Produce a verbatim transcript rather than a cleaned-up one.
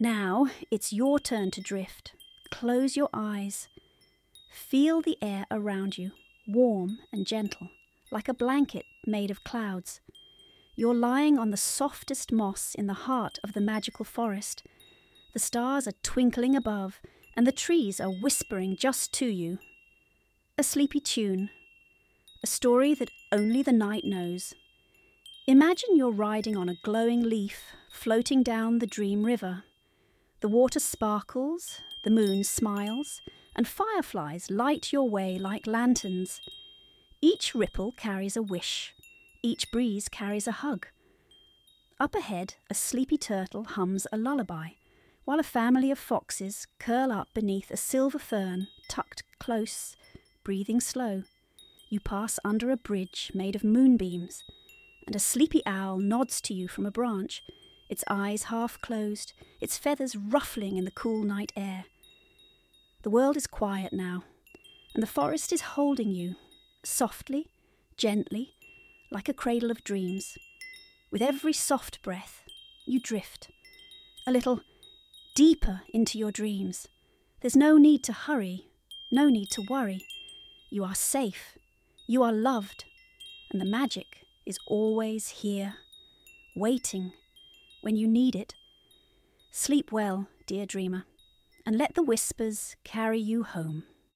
Now it's your turn to drift. Close your eyes. Feel the air around you, warm and gentle, like a blanket made of clouds. You're lying on the softest moss in the heart of the magical forest. The stars are twinkling above, and the trees are whispering just to you. A sleepy tune, a story that only the night knows. Imagine you're riding on a glowing leaf, floating down the dream river. The water sparkles, the moon smiles, and fireflies light your way like lanterns. Each ripple carries a wish. Each breeze carries a hug. Up ahead, a sleepy turtle hums a lullaby, while a family of foxes curl up beneath a silver fern, tucked close, breathing slow. You pass under a bridge made of moonbeams, and a sleepy owl nods to you from a branch, its eyes half closed, its feathers ruffling in the cool night air. The world is quiet now, and the forest is holding you, softly, gently, like a cradle of dreams. With every soft breath, you drift, a little deeper into your dreams. There's no need to hurry, no need to worry. You are safe, you are loved, and the magic is always here, waiting when you need it. Sleep well, dear dreamer, and let the whispers carry you home.